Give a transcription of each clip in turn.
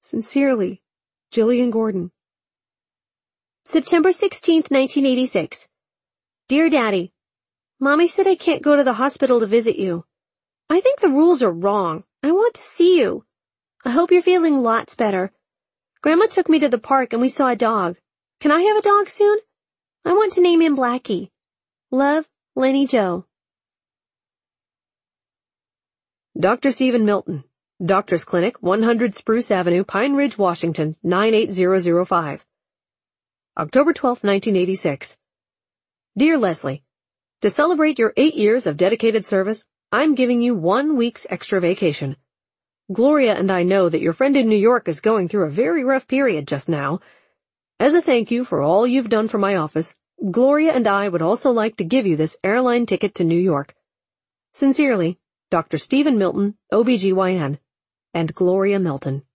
Sincerely, Jillian Gordon. September 16th, 1986. Dear Daddy, Mommy said I can't go to the hospital to visit you. I think the rules are wrong. I want to see you. I hope you're feeling lots better. Grandma took me to the park and we saw a dog. Can I have a dog soon? I want to name him Blackie. Love, Lenny Joe. Dr. Stephen Milton, Doctor's Clinic, 100 Spruce Avenue, Pine Ridge, Washington, 98005. October 12, 1986. Dear Leslie, to celebrate your 8 years of dedicated service, I'm giving you 1 week's extra vacation. Gloria and I know that your friend in New York is going through a very rough period just now. As a thank you for all you've done for my office, Gloria and I would also like to give you this airline ticket to New York. Sincerely, Dr. Stephen Milton, OBGYN, and Gloria Milton.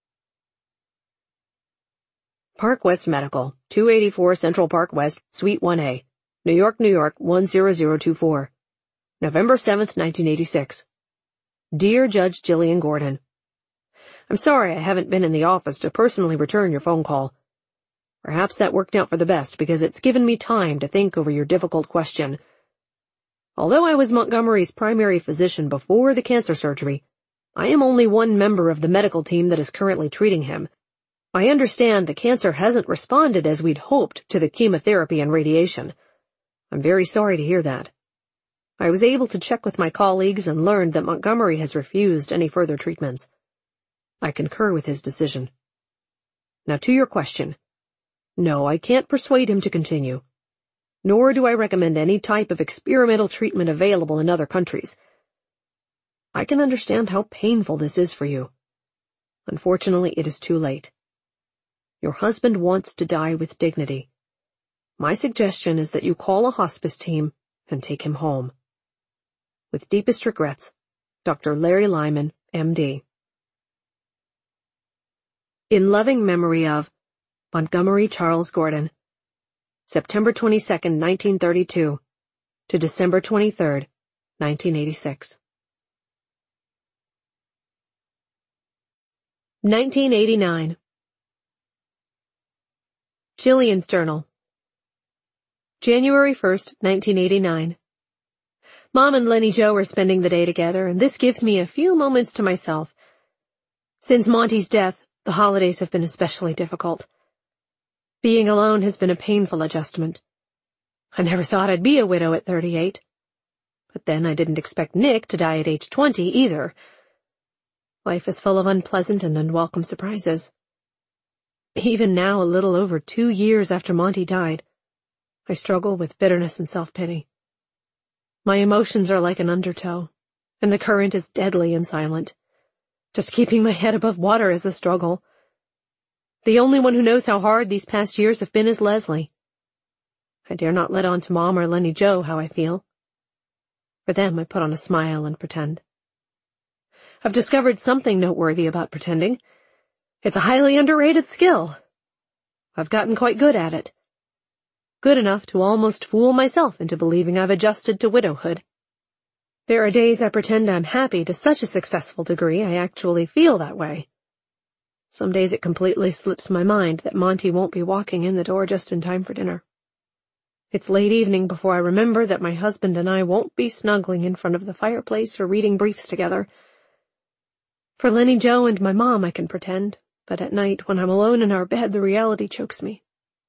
Park West Medical, 284 Central Park West, Suite 1A, New York, New York, 10024. November 7th, 1986. Dear Judge Jillian Gordon, I'm sorry I haven't been in the office to personally return your phone call. Perhaps that worked out for the best because it's given me time to think over your difficult question. Although I was Montgomery's primary physician before the cancer surgery, I am only one member of the medical team that is currently treating him. I understand the cancer hasn't responded as we'd hoped to the chemotherapy and radiation. I'm very sorry to hear that. I was able to check with my colleagues and learned that Montgomery has refused any further treatments. I concur with his decision. Now to your question. No, I can't persuade him to continue. Nor do I recommend any type of experimental treatment available in other countries. I can understand how painful this is for you. Unfortunately, it is too late. Your husband wants to die with dignity. My suggestion is that you call a hospice team and take him home. With deepest regrets, Dr. Larry Lyman, M.D. In loving memory of Montgomery Charles Gordon, September 22, 1932 to December 23, 1986. 1989. Jillian's Journal. January 1st, 1989. Mom and Lenny Joe are spending the day together, and this gives me a few moments to myself. Since Monty's death, the holidays have been especially difficult. Being alone has been a painful adjustment. I never thought I'd be a widow at 38. But then I didn't expect Nick to die at age 20 either. Life is full of unpleasant and unwelcome surprises. Even now, a little over 2 years after Monty died, I struggle with bitterness and self-pity. My emotions are like an undertow, and the current is deadly and silent. Just keeping my head above water is a struggle. The only one who knows how hard these past years have been is Leslie. I dare not let on to Mom or Lenny Joe how I feel. For them, I put on a smile and pretend. I've discovered something noteworthy about pretending. It's a highly underrated skill. I've gotten quite good at it. Good enough to almost fool myself into believing I've adjusted to widowhood. There are days I pretend I'm happy to such a successful degree I actually feel that way. Some days it completely slips my mind that Monty won't be walking in the door just in time for dinner. It's late evening before I remember that my husband and I won't be snuggling in front of the fireplace or reading briefs together. For Lenny Joe and my mom I can pretend, but at night when I'm alone in our bed the reality chokes me.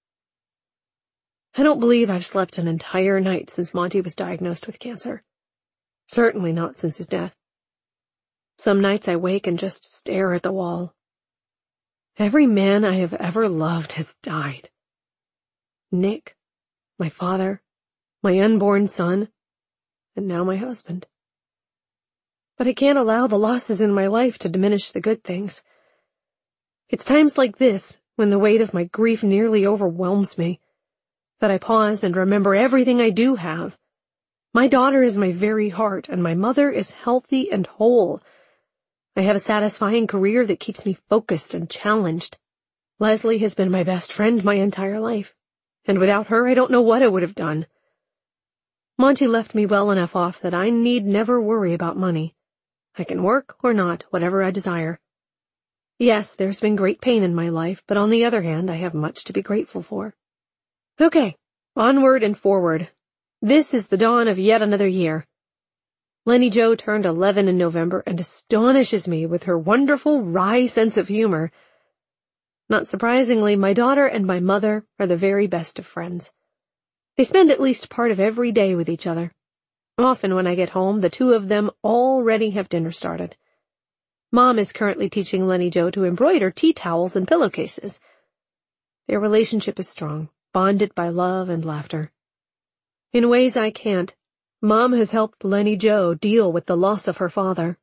I don't believe I've slept an entire night since Monty was diagnosed with cancer. Certainly not since his death. Some nights I wake and just stare at the wall. Every man I have ever loved has died. Nick, my father, my unborn son, and now my husband. But I can't allow the losses in my life to diminish the good things. It's times like this, when the weight of my grief nearly overwhelms me, that I pause and remember everything I do have. My daughter is my very heart, and my mother is healthy and whole. I have a satisfying career that keeps me focused and challenged. Leslie has been my best friend my entire life, and without her I don't know what I would have done. Monty left me well enough off that I need never worry about money. I can work or not, whatever I desire. Yes, there's been great pain in my life, but on the other hand, I have much to be grateful for. Okay, onward and forward. This is the dawn of yet another year. Lenny Jo turned 11 in November and astonishes me with her wonderful, wry sense of humor. Not surprisingly, my daughter and my mother are the very best of friends. They spend at least part of every day with each other. Often when I get home, the two of them already have dinner started. Mom is currently teaching Lenny Jo to embroider tea towels and pillowcases. Their relationship is strong, bonded by love and laughter. In ways I can't, Mom has helped Lenny Jo deal with the loss of her father.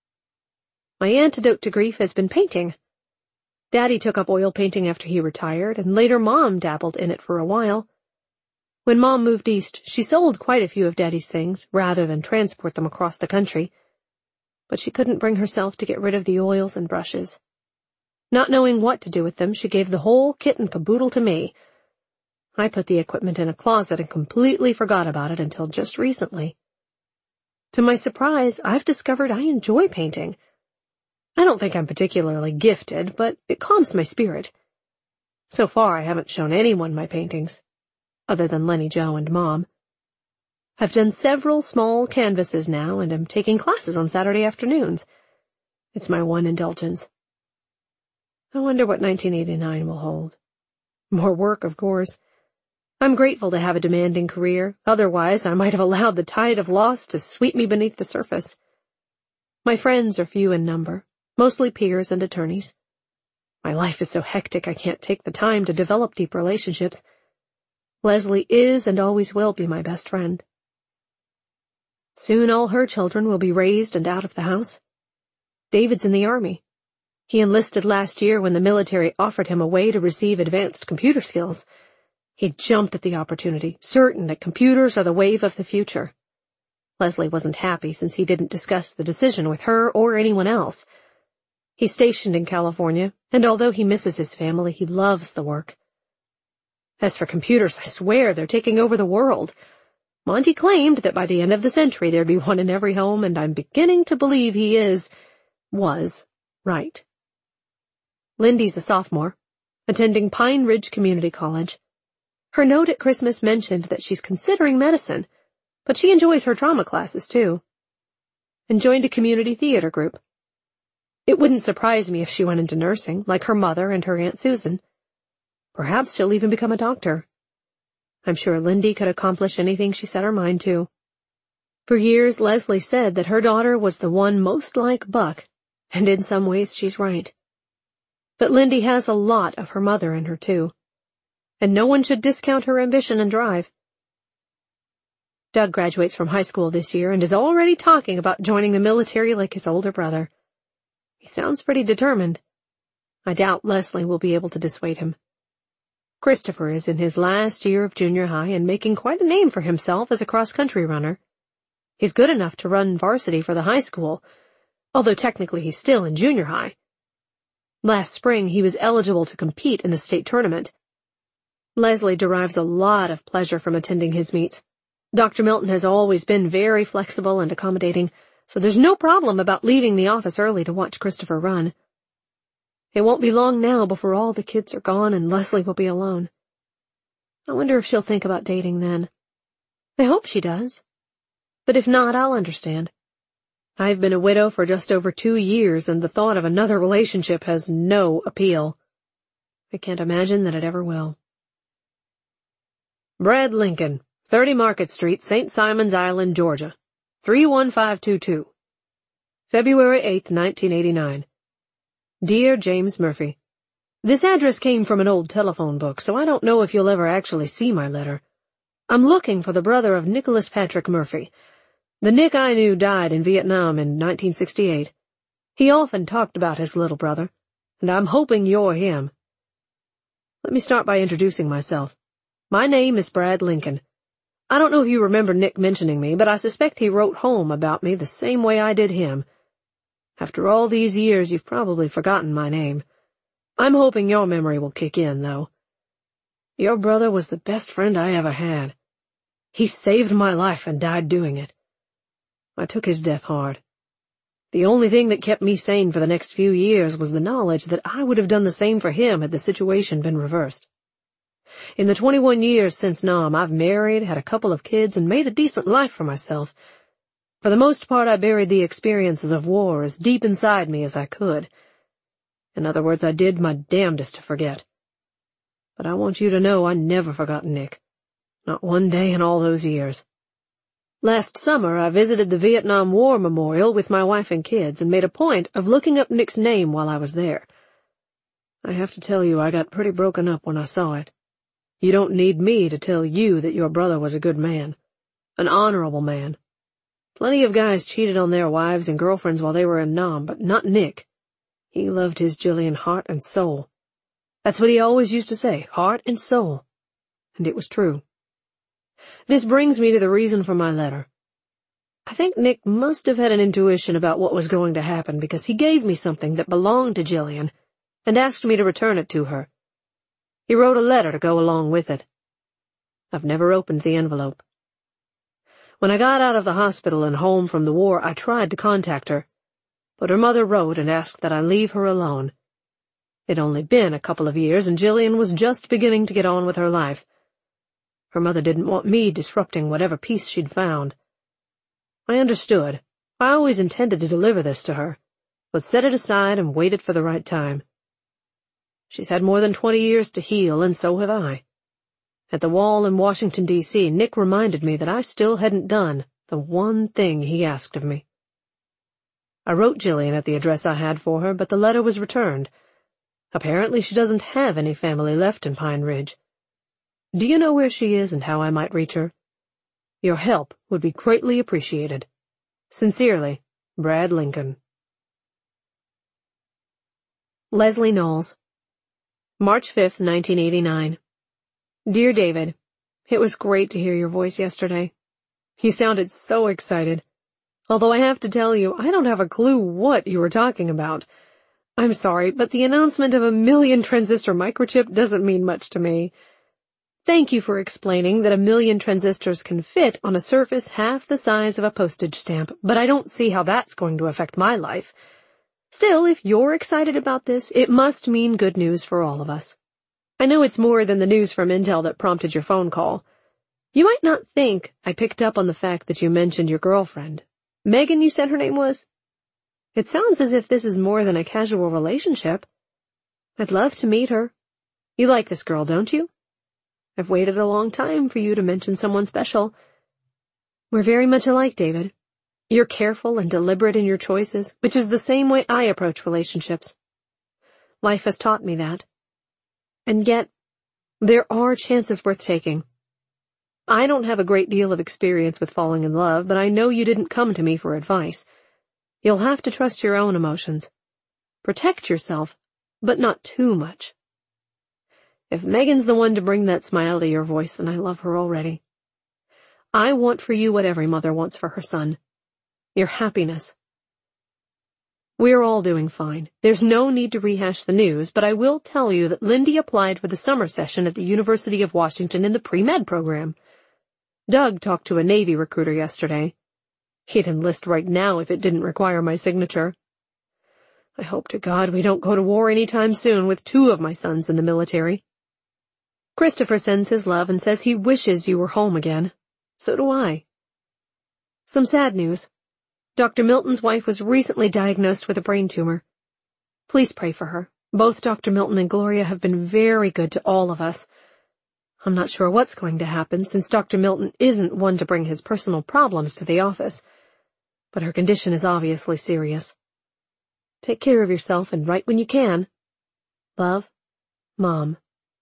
My antidote to grief has been painting. Daddy took up oil painting after he retired, and later Mom dabbled in it for a while. When Mom moved east, she sold quite a few of Daddy's things, rather than transport them across the country. But she couldn't bring herself to get rid of the oils and brushes. Not knowing what to do with them, she gave the whole kit and caboodle to me. I put the equipment in a closet and completely forgot about it until just recently. To my surprise, I've discovered I enjoy painting. I don't think I'm particularly gifted, but it calms my spirit. So far, I haven't shown anyone my paintings, other than Lenny Jo and Mom. I've done several small canvases now and am taking classes on Saturday afternoons. It's my one indulgence. I wonder what 1989 will hold. More work, of course. I'm grateful to have a demanding career, otherwise I might have allowed the tide of loss to sweep me beneath the surface. My friends are few in number, mostly peers and attorneys. My life is so hectic I can't take the time to develop deep relationships. Leslie is and always will be my best friend. Soon all her children will be raised and out of the house. David's in the Army. He enlisted last year when the military offered him a way to receive advanced computer skills. He jumped at the opportunity, certain that computers are the wave of the future. Leslie wasn't happy since he didn't discuss the decision with her or anyone else. He's stationed in California, and although he misses his family, he loves the work. As for computers, I swear they're taking over the world. Monty claimed that by the end of the century there'd be one in every home, and I'm beginning to believe he was right. Lindy's a sophomore, attending Pine Ridge Community College. Her note at Christmas mentioned that she's considering medicine, but she enjoys her drama classes too, and joined a community theater group. It wouldn't surprise me if she went into nursing, like her mother and her Aunt Susan. Perhaps she'll even become a doctor. I'm sure Lindy could accomplish anything she set her mind to. For years, Leslie said that her daughter was the one most like Buck, and in some ways she's right. But Lindy has a lot of her mother in her too, and no one should discount her ambition and drive. Doug graduates from high school this year and is already talking about joining the military like his older brother. He sounds pretty determined. I doubt Leslie will be able to dissuade him. Christopher is in his last year of junior high and making quite a name for himself as a cross-country runner. He's good enough to run varsity for the high school, although technically he's still in junior high. Last spring, he was eligible to compete in the state tournament. Leslie derives a lot of pleasure from attending his meets. Dr. Milton has always been very flexible and accommodating, so there's no problem about leaving the office early to watch Christopher run. It won't be long now before all the kids are gone and Leslie will be alone. I wonder if she'll think about dating then. I hope she does. But if not, I'll understand. I've been a widow for just over 2 years, and the thought of another relationship has no appeal. I can't imagine that it ever will. Brad Lincoln, 30 Market Street, St. Simons Island, Georgia, 31522. February 8th, 1989. Dear James Murphy, this address came from an old telephone book, so I don't know if you'll ever actually see my letter. I'm looking for the brother of Nicholas Patrick Murphy. The Nick I knew died in Vietnam in 1968. He often talked about his little brother, and I'm hoping you're him. Let me start by introducing myself. My name is Brad Lincoln. I don't know if you remember Nick mentioning me, but I suspect he wrote home about me the same way I did him. After all these years, you've probably forgotten my name. I'm hoping your memory will kick in, though. Your brother was the best friend I ever had. He saved my life and died doing it. I took his death hard. The only thing that kept me sane for the next few years was the knowledge that I would have done the same for him had the situation been reversed. In the 21 years since Nam, I've married, had a couple of kids, and made a decent life for myself. For the most part, I buried the experiences of war as deep inside me as I could. In other words, I did my damnedest to forget. But I want you to know I never forgot Nick. Not one day in all those years. Last summer, I visited the Vietnam War Memorial with my wife and kids and made a point of looking up Nick's name while I was there. I have to tell you, I got pretty broken up when I saw it. You don't need me to tell you that your brother was a good man. An honorable man. Plenty of guys cheated on their wives and girlfriends while they were in Nam, but not Nick. He loved his Jillian heart and soul. That's what he always used to say, heart and soul. And it was true. This brings me to the reason for my letter. I think Nick must have had an intuition about what was going to happen because he gave me something that belonged to Jillian and asked me to return it to her. He wrote a letter to go along with it. I've never opened the envelope. When I got out of the hospital and home from the war, I tried to contact her, but her mother wrote and asked that I leave her alone. It'd only been a couple of years, and Jillian was just beginning to get on with her life. Her mother didn't want me disrupting whatever peace she'd found. I understood. I always intended to deliver this to her, but set it aside and waited for the right time. She's had more than 20 years to heal, and so have I. At the wall in Washington, D.C., Nick reminded me that I still hadn't done the one thing he asked of me. I wrote Jillian at the address I had for her, but the letter was returned. Apparently she doesn't have any family left in Pine Ridge. Do you know where she is and how I might reach her? Your help would be greatly appreciated. Sincerely, Brad Lincoln. Leslie Knowles. March 5th, 1989. Dear David, it was great to hear your voice yesterday. You sounded so excited. Although I have to tell you, I don't have a clue what you were talking about. I'm sorry, but the announcement of a 1,000,000 transistor microchip doesn't mean much to me. Thank you for explaining that 1,000,000 transistors can fit on a surface half the size of a postage stamp, but I don't see how that's going to affect my life. Still, if you're excited about this, it must mean good news for all of us. I know it's more than the news from Intel that prompted your phone call. You might not think I picked up on the fact that you mentioned your girlfriend. Megan, you said her name was? It sounds as if this is more than a casual relationship. I'd love to meet her. You like this girl, don't you? I've waited a long time for you to mention someone special. We're very much alike, David. You're careful and deliberate in your choices, which is the same way I approach relationships. Life has taught me that. And yet, there are chances worth taking. I don't have a great deal of experience with falling in love, but I know you didn't come to me for advice. You'll have to trust your own emotions. Protect yourself, but not too much. If Megan's the one to bring that smile to your voice, then I love her already. I want for you what every mother wants for her son. Your happiness. We're all doing fine. There's no need to rehash the news, but I will tell you that Lindy applied for the summer session at the University of Washington in the pre-med program. Doug talked to a Navy recruiter yesterday. He'd enlist right now if it didn't require my signature. I hope to God we don't go to war anytime soon with 2 of my sons in the military. Christopher sends his love and says he wishes you were home again. So do I. Some sad news. Dr. Milton's wife was recently diagnosed with a brain tumor. Please pray for her. Both Dr. Milton and Gloria have been very good to all of us. I'm not sure what's going to happen since Dr. Milton isn't one to bring his personal problems to the office, but her condition is obviously serious. Take care of yourself and write when you can. Love, Mom.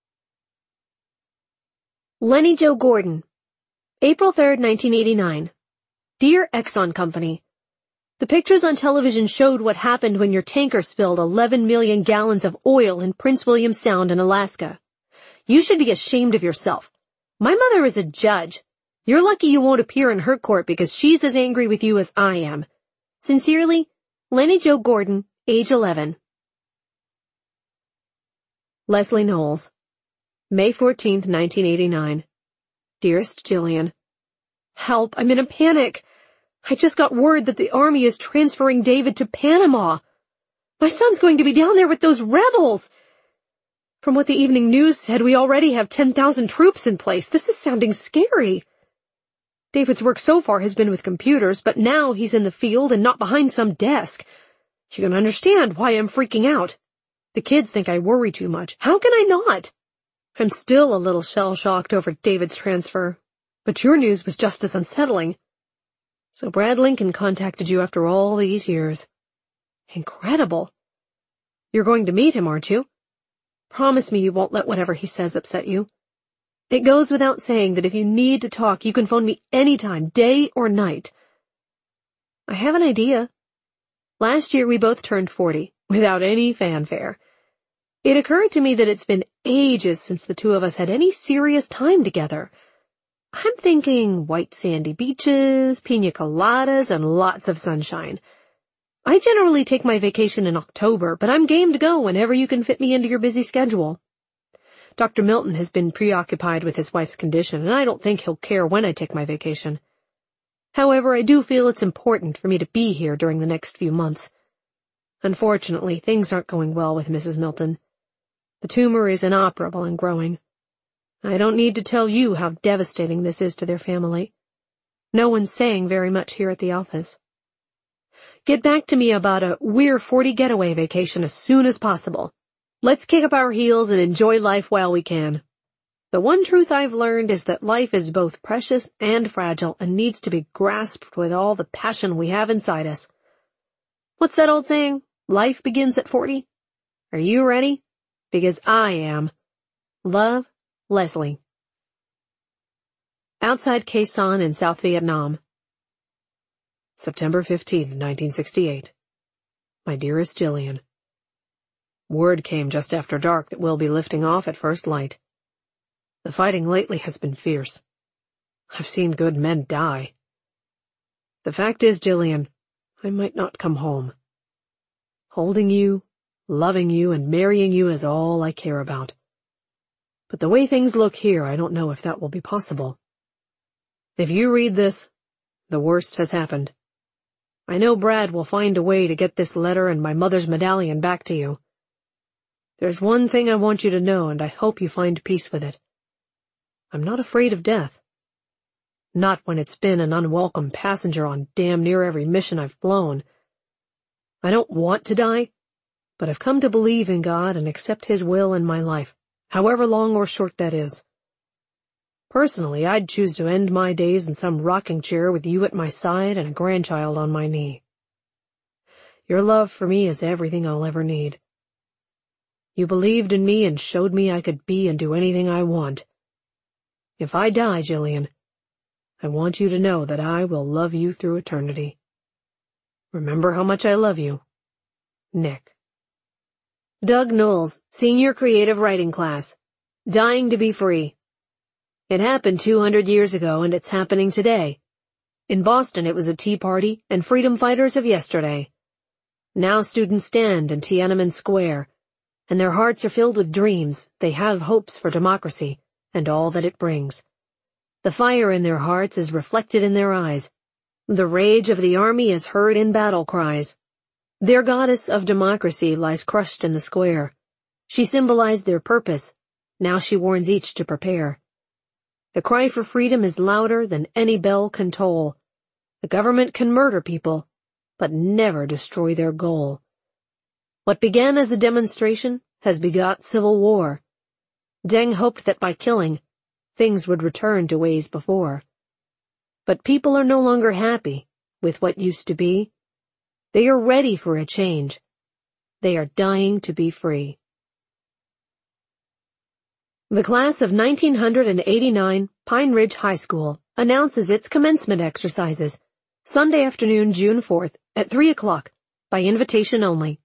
Lenny Jo Gordon. April 3rd, 1989. Dear Exxon Company, the pictures on television showed what happened when your tanker spilled 11 million gallons of oil in Prince William Sound in Alaska. You should be ashamed of yourself. My mother is a judge. You're lucky you won't appear in her court because she's as angry with you as I am. Sincerely, Lenny Jo Gordon, age 11. Leslie Knowles. May 14th, 1989. Dearest Jillian, help, I'm in a panic. I just got word that the Army is transferring David to Panama. My son's going to be down there with those rebels. From what the evening news said, we already have 10,000 troops in place. This is sounding scary. David's work so far has been with computers, but now he's in the field and not behind some desk. You can understand why I'm freaking out. The kids think I worry too much. How can I not? I'm still a little shell-shocked over David's transfer, but your news was just as unsettling. So Brad Lincoln contacted you after all these years. Incredible. You're going to meet him, aren't you? Promise me you won't let whatever he says upset you. It goes without saying that if you need to talk, you can phone me anytime, day or night. I have an idea. Last year we both turned 40, without any fanfare. It occurred to me that it's been ages since the two of us had any serious time together. I'm thinking white sandy beaches, pina coladas, and lots of sunshine. I generally take my vacation in October, but I'm game to go whenever you can fit me into your busy schedule. Dr. Milton has been preoccupied with his wife's condition, and I don't think he'll care when I take my vacation. However, I do feel it's important for me to be here during the next few months. Unfortunately, things aren't going well with Mrs. Milton. The tumor is inoperable and growing. I don't need to tell you how devastating this is to their family. No one's saying very much here at the office. Get back to me about a We're 40 getaway vacation as soon as possible. Let's kick up our heels and enjoy life while we can. The one truth I've learned is that life is both precious and fragile and needs to be grasped with all the passion we have inside us. What's that old saying? Life begins at 40? Are you ready? Because I am. Love, Leslie. Outside Khe Sanh in South Vietnam. September 15th, 1968. My dearest Jillian. Word came just after dark that we'll be lifting off at first light. The fighting lately has been fierce. I've seen good men die. The fact is, Jillian, I might not come home. Holding you, loving you, and marrying you is all I care about. But the way things look here, I don't know if that will be possible. If you read this, the worst has happened. I know Brad will find a way to get this letter and my mother's medallion back to you. There's one thing I want you to know, and I hope you find peace with it. I'm not afraid of death. Not when it's been an unwelcome passenger on damn near every mission I've flown. I don't want to die, but I've come to believe in God and accept His will in my life, however long or short that is. Personally, I'd choose to end my days in some rocking chair with you at my side and a grandchild on my knee. Your love for me is everything I'll ever need. You believed in me and showed me I could be and do anything I want. If I die, Jillian, I want you to know that I will love you through eternity. Remember how much I love you. Nick. Doug Knowles, Senior Creative Writing Class. Dying to be free. It happened 200 years ago, and it's happening today. In Boston, it was a tea party and freedom fighters of yesterday. Now students stand in Tiananmen Square, and their hearts are filled with dreams. They have hopes for democracy and all that it brings. The fire in their hearts is reflected in their eyes. The rage of the army is heard in battle cries. Their goddess of democracy lies crushed in the square. She symbolized their purpose. Now she warns each to prepare. The cry for freedom is louder than any bell can toll. The government can murder people, but never destroy their goal. What began as a demonstration has begot civil war. Deng hoped that by killing, things would return to ways before. But people are no longer happy with what used to be. They are ready for a change. They are dying to be free. The class of 1989 Pine Ridge High School announces its commencement exercises, Sunday afternoon, June 4th, at 3 o'clock, by invitation only.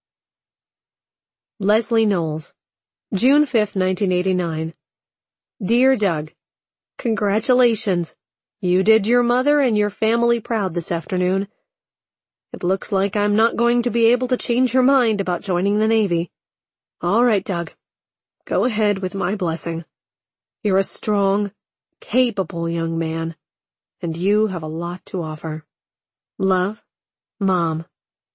Leslie Knowles, June 5th, 1989. Dear Doug, congratulations. You did your mother and your family proud this afternoon. It looks like I'm not going to be able to change your mind about joining the Navy. All right, Doug. Go ahead with my blessing. You're a strong, capable young man, and you have a lot to offer. Love, Mom.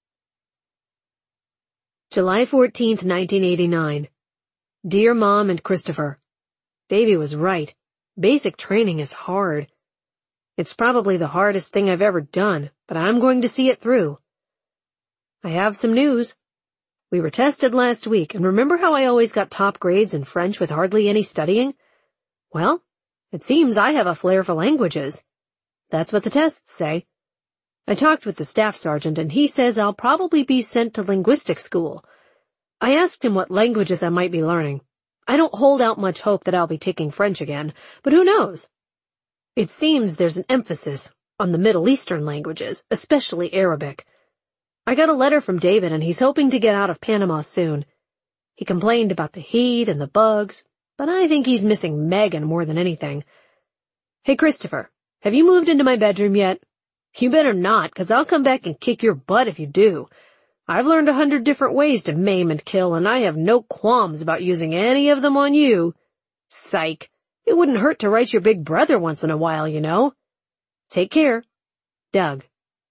July 14th, 1989. Dear Mom and Christopher, Baby was right. Basic training is hard. It's probably the hardest thing I've ever done, but I'm going to see it through. I have some news. We were tested last week, and remember how I always got top grades in French with hardly any studying? Well, it seems I have a flair for languages. That's what the tests say. I talked with the staff sergeant, and he says I'll probably be sent to linguistics school. I asked him what languages I might be learning. I don't hold out much hope that I'll be taking French again, but who knows? It seems there's an emphasis on the Middle Eastern languages, especially Arabic. I got a letter from David, and he's hoping to get out of Panama soon. He complained about the heat and the bugs, but I think he's missing Megan more than anything. Hey, Christopher, have you moved into my bedroom yet? You better not, 'cause I'll come back and kick your butt if you do. I've learned 100 different ways to maim and kill, and I have no qualms about using any of them on you. Psych. It wouldn't hurt to write your big brother once in a while, you know. Take care. Doug.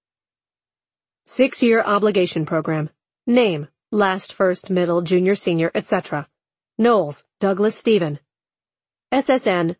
6-year obligation program. Name, last, first, middle, junior, senior, etc. Knowles, Douglas Stephen. SSN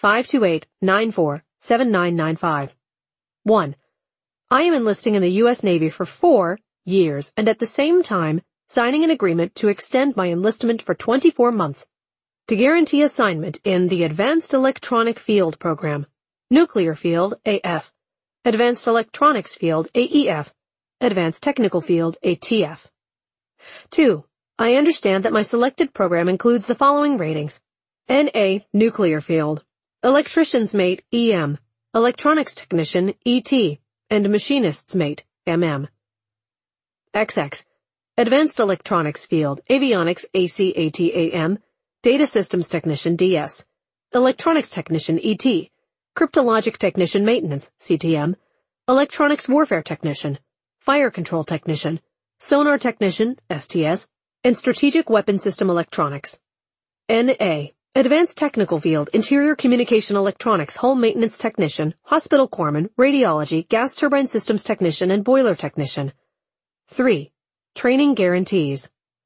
528947995. 1. I am enlisting in the U.S. Navy for 4 years and at the same time signing an agreement to extend my enlistment for 24 months to guarantee assignment in the Advanced Electronic Field Program, Nuclear Field, AF, Advanced Electronics Field, AEF, Advanced Technical Field, ATF. 2. I understand that my selected program includes the following ratings: NA, Nuclear Field, Electrician's Mate, EM, Electronics Technician, ET, and Machinist's Mate, MM. XX, Advanced Electronics Field, Avionics, ACATAM, Data Systems Technician, DS, Electronics Technician, ET, Cryptologic Technician Maintenance, CTM, Electronics Warfare Technician, Fire Control Technician, Sonar Technician, STS, and Strategic Weapon System Electronics. NA, Advanced Technical Field, Interior Communication Electronics, Home Maintenance Technician, Hospital Corpsman, Radiology, Gas Turbine Systems Technician, and Boiler Technician. 3. Training Guarantees.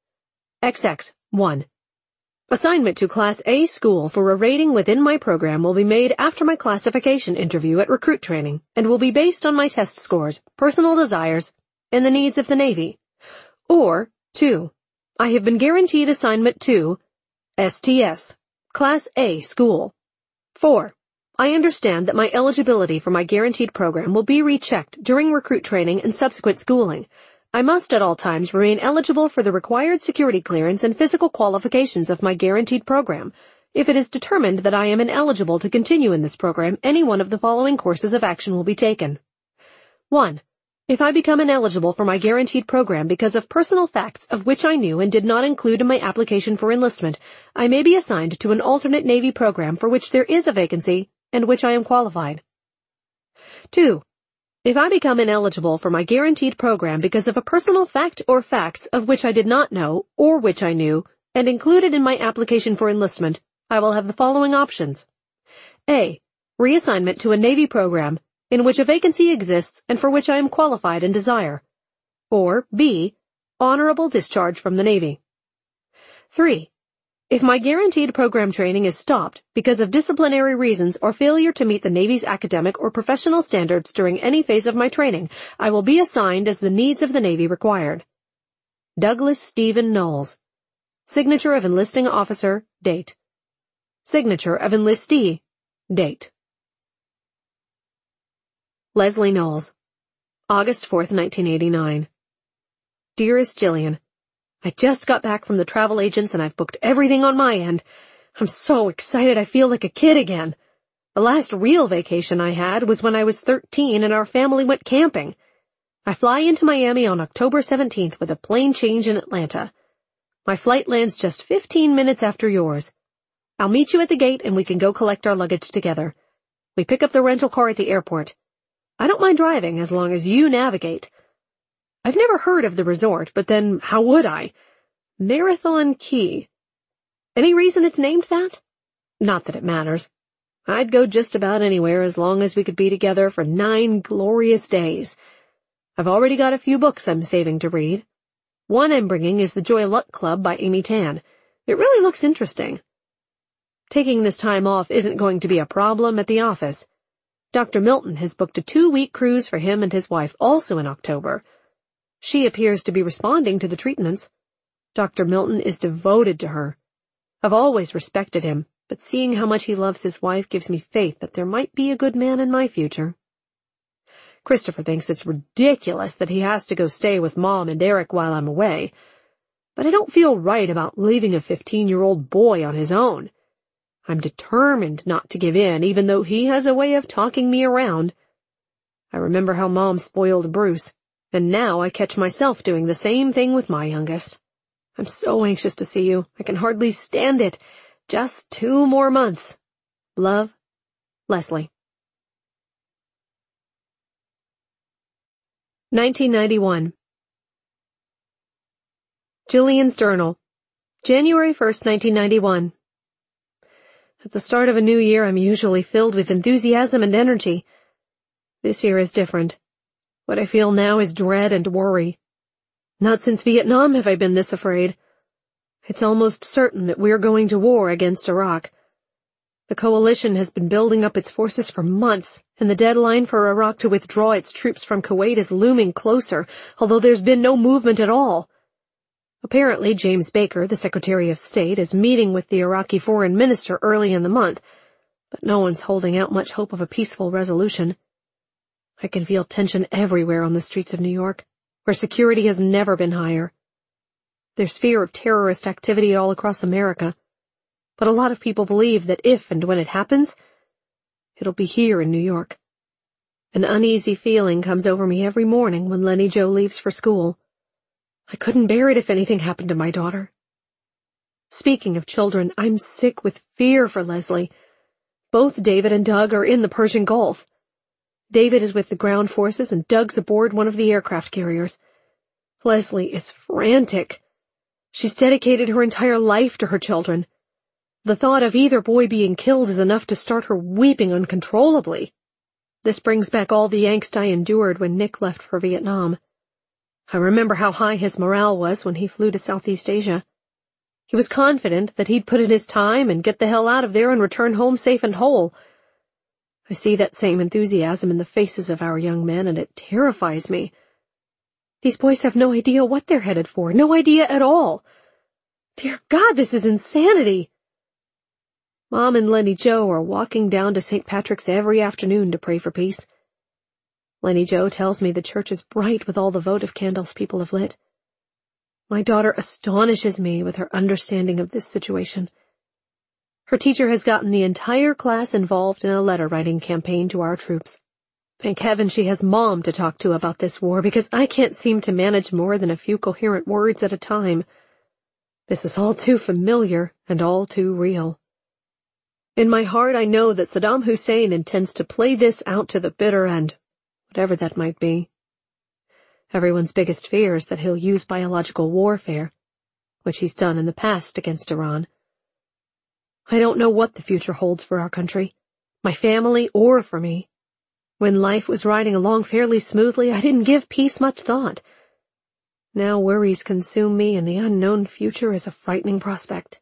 XX 1. Assignment to Class A school for a rating within my program will be made after my classification interview at recruit training and will be based on my test scores, personal desires, and the needs of the Navy. Or 2. I have been guaranteed assignment to STS, Class A school. 4. I understand that my eligibility for my guaranteed program will be rechecked during recruit training and subsequent schooling. I must at all times remain eligible for the required security clearance and physical qualifications of my guaranteed program. If it is determined that I am ineligible to continue in this program, any one of the following courses of action will be taken. 1. If I become ineligible for my guaranteed program because of personal facts of which I knew and did not include in my application for enlistment, I may be assigned to an alternate Navy program for which there is a vacancy and which I am qualified. 2. If I become ineligible for my guaranteed program because of a personal fact or facts of which I did not know or which I knew and included in my application for enlistment, I will have the following options. A. Reassignment to a Navy program in which a vacancy exists and for which I am qualified and desire. Or B. Honorable discharge from the Navy. 3. If my guaranteed program training is stopped because of disciplinary reasons or failure to meet the Navy's academic or professional standards during any phase of my training, I will be assigned as the needs of the Navy required. Douglas Stephen Knowles. Signature of enlisting officer, date. Signature of enlistee, date. Leslie Knowles. August 4th, 1989. Dearest Jillian, I just got back from the travel agents and I've booked everything on my end. I'm so excited I feel like a kid again. The last real vacation I had was when I was 13 and our family went camping. I fly into Miami on October 17th with a plane change in Atlanta. My flight lands just 15 minutes after yours. I'll meet you at the gate and we can go collect our luggage together. We pick up the rental car at the airport. I don't mind driving as long as you navigate. I've never heard of the resort, but then how would I? Marathon Key. Any reason it's named that? Not that it matters. I'd go just about anywhere as long as we could be together for 9 glorious days. I've already got a few books I'm saving to read. One I'm bringing is The Joy Luck Club by Amy Tan. It really looks interesting. Taking this time off isn't going to be a problem at the office. Dr. Milton has booked a 2-week cruise for him and his wife, also in October. She appears to be responding to the treatments. Dr. Milton is devoted to her. I've always respected him, but seeing how much he loves his wife gives me faith that there might be a good man in my future. Christopher thinks it's ridiculous that he has to go stay with Mom and Eric while I'm away, but I don't feel right about leaving a 15-year-old boy on his own. I'm determined not to give in, even though he has a way of talking me around. I remember how Mom spoiled Bruce, and now I catch myself doing the same thing with my youngest. I'm so anxious to see you. I can hardly stand it. Just 2 more months. Love, Leslie. 1991. Jillian's Journal. January 1st, 1991. At the start of a new year, I'm usually filled with enthusiasm and energy. This year is different. What I feel now is dread and worry. Not since Vietnam have I been this afraid. It's almost certain that we're going to war against Iraq. The coalition has been building up its forces for months, and the deadline for Iraq to withdraw its troops from Kuwait is looming closer, although there's been no movement at all. Apparently, James Baker, the Secretary of State, is meeting with the Iraqi foreign minister early in the month, but no one's holding out much hope of a peaceful resolution. I can feel tension everywhere on the streets of New York, where security has never been higher. There's fear of terrorist activity all across America, but a lot of people believe that if and when it happens, it'll be here in New York. An uneasy feeling comes over me every morning when Lenny Jo leaves for school. I couldn't bear it if anything happened to my daughter. Speaking of children, I'm sick with fear for Leslie. Both David and Doug are in the Persian Gulf. David is with the ground forces and Doug's aboard one of the aircraft carriers. Leslie is frantic. She's dedicated her entire life to her children. The thought of either boy being killed is enough to start her weeping uncontrollably. This brings back all the angst I endured when Nick left for Vietnam. I remember how high his morale was when he flew to Southeast Asia. He was confident that he'd put in his time and get the hell out of there and return home safe and whole. I see that same enthusiasm in the faces of our young men, and it terrifies me. These boys have no idea what they're headed for, no idea at all. Dear God, this is insanity. Mom and Lenny Jo are walking down to St. Patrick's every afternoon to pray for peace. Lenny Jo tells me the church is bright with all the votive candles people have lit. My daughter astonishes me with her understanding of this situation. Her teacher has gotten the entire class involved in a letter-writing campaign to our troops. Thank heaven she has Mom to talk to about this war, because I can't seem to manage more than a few coherent words at a time. This is all too familiar and all too real. In my heart I know that Saddam Hussein intends to play this out to the bitter end, whatever that might be. Everyone's biggest fear is that he'll use biological warfare, which he's done in the past against Iran. I don't know what the future holds for our country, my family, or for me. When life was riding along fairly smoothly, I didn't give peace much thought. Now worries consume me, and the unknown future is a frightening prospect.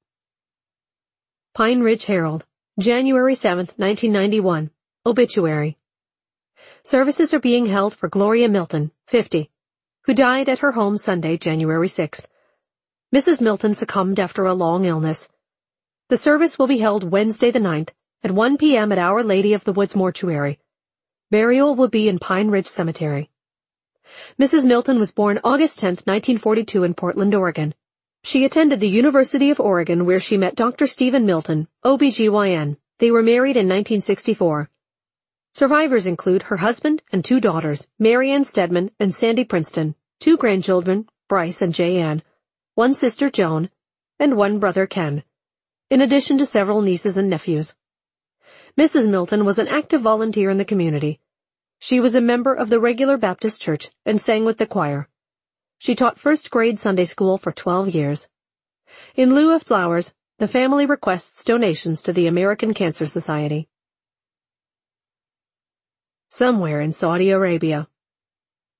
Pine Ridge Herald, January 7th, 1991. Obituary. Services are being held for Gloria Milton, 50, who died at her home Sunday, January 6th. Mrs. Milton succumbed after a long illness. The service will be held Wednesday the 9th at 1 p.m. at Our Lady of the Woods Mortuary. Burial will be in Pine Ridge Cemetery. Mrs. Milton was born August 10, 1942 in Portland, Oregon. She attended the University of Oregon, where she met Dr. Stephen Milton, OB-GYN. They were married in 1964. Survivors include her husband and 2 daughters, Mary Ann Stedman and Sandy Princeton, 2 grandchildren, Bryce and Jay Ann, 1 sister, Joan, and 1 brother, Ken, in addition to several nieces and nephews. Mrs. Milton was an active volunteer in the community. She was a member of the Regular Baptist Church and sang with the choir. She taught first-grade Sunday school for 12 years. In lieu of flowers, the family requests donations to the American Cancer Society. Somewhere in Saudi Arabia.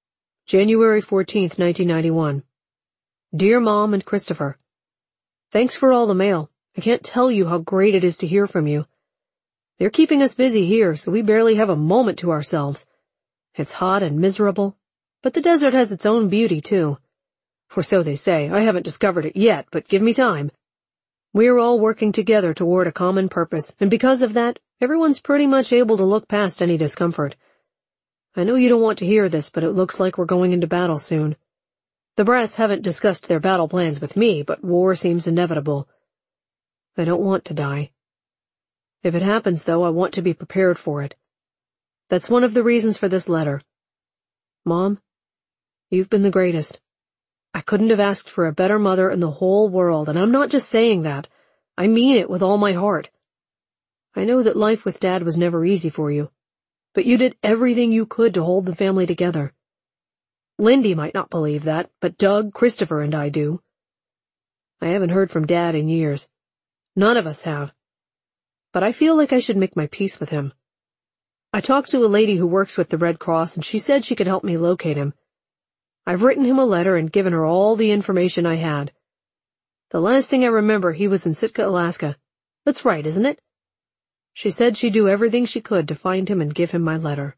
January 14th, 1991. Dear Mom and Christopher, thanks for all the mail. I can't tell you how great it is to hear from you. They're keeping us busy here, so we barely have a moment to ourselves. It's hot and miserable, but the desert has its own beauty, too. Or so they say. I haven't discovered it yet, but give me time. We're all working together toward a common purpose, and because of that, everyone's pretty much able to look past any discomfort. I know you don't want to hear this, but it looks like we're going into battle soon. The brass haven't discussed their battle plans with me, but war seems inevitable. I don't want to die. If it happens, though, I want to be prepared for it. That's one of the reasons for this letter. Mom, you've been the greatest. I couldn't have asked for a better mother in the whole world, and I'm not just saying that. I mean it with all my heart. I know that life with Dad was never easy for you, but you did everything you could to hold the family together. Lindy might not believe that, but Doug, Christopher, and I do. I haven't heard from Dad in years. None of us have. But I feel like I should make my peace with him. I talked to a lady who works with the Red Cross, and she said she could help me locate him. I've written him a letter and given her all the information I had. The last thing I remember, he was in Sitka, Alaska. That's right, isn't it? She said she'd do everything she could to find him and give him my letter.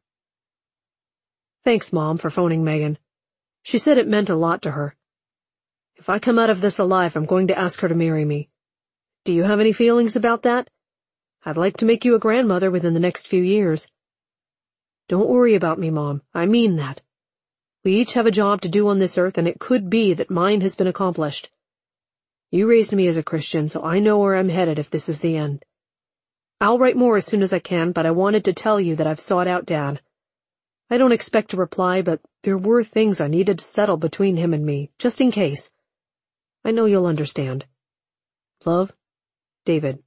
Thanks, Mom, for phoning Megan. She said it meant a lot to her. If I come out of this alive, I'm going to ask her to marry me. Do you have any feelings about that? I'd like to make you a grandmother within the next few years. Don't worry about me, Mom. I mean that. We each have a job to do on this earth, and it could be that mine has been accomplished. You raised me as a Christian, so I know where I'm headed if this is the end. I'll write more as soon as I can, but I wanted to tell you that I've sought out Dad. I don't expect a reply, but there were things I needed to settle between him and me, just in case. I know you'll understand. Love, David.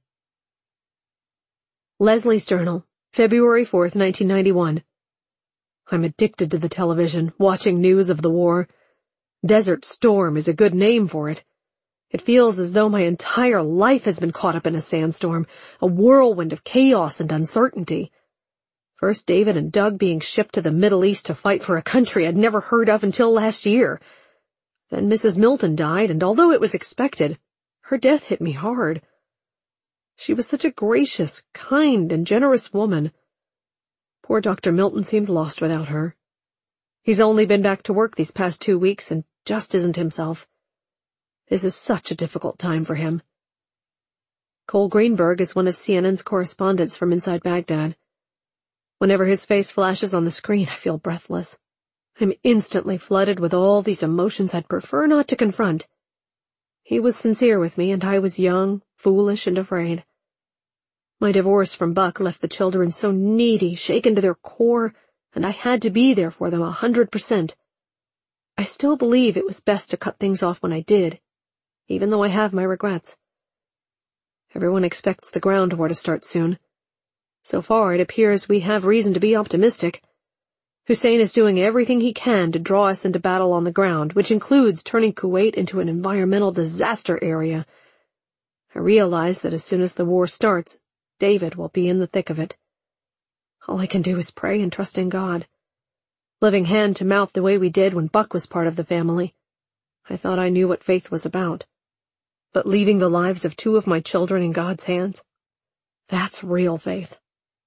Leslie's Journal, February 4th, 1991. I'm addicted to the television, watching news of the war. Desert Storm is a good name for it. It feels as though my entire life has been caught up in a sandstorm, a whirlwind of chaos and uncertainty. First David and Doug being shipped to the Middle East to fight for a country I'd never heard of until last year. Then Mrs. Milton died, and although it was expected, her death hit me hard. She was such a gracious, kind, and generous woman. Poor Dr. Milton seemed lost without her. He's only been back to work these past 2 weeks and just isn't himself. This is such a difficult time for him. Cole Greenberg is one of CNN's correspondents from inside Baghdad. Whenever his face flashes on the screen, I feel breathless. I'm instantly flooded with all these emotions I'd prefer not to confront. He was sincere with me, and I was young, foolish, and afraid. My divorce from Buck left the children so needy, shaken to their core, and I had to be there for them 100%. I still believe it was best to cut things off when I did, even though I have my regrets. Everyone expects the ground war to start soon. So far, it appears we have reason to be optimistic. Hussein is doing everything he can to draw us into battle on the ground, which includes turning Kuwait into an environmental disaster area. I realize that as soon as the war starts, David will be in the thick of it. All I can do is pray and trust in God. Living hand to mouth the way we did when Buck was part of the family, I thought I knew what faith was about. But leaving the lives of 2 of my children in God's hands, that's real faith.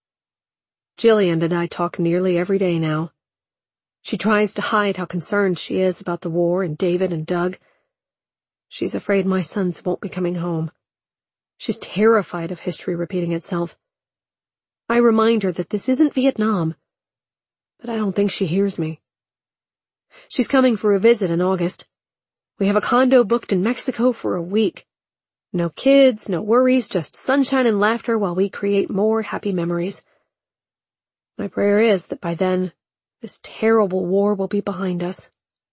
Jillian and I talk nearly every day now. She tries to hide how concerned she is about the war and David and Doug. She's afraid my sons won't be coming home. She's terrified of history repeating itself. I remind her that this isn't Vietnam, but I don't think she hears me. She's coming for a visit in August. We have a condo booked in Mexico for a week. No kids, no worries, just sunshine and laughter while we create more happy memories. My prayer is that by then, this terrible war will be behind us.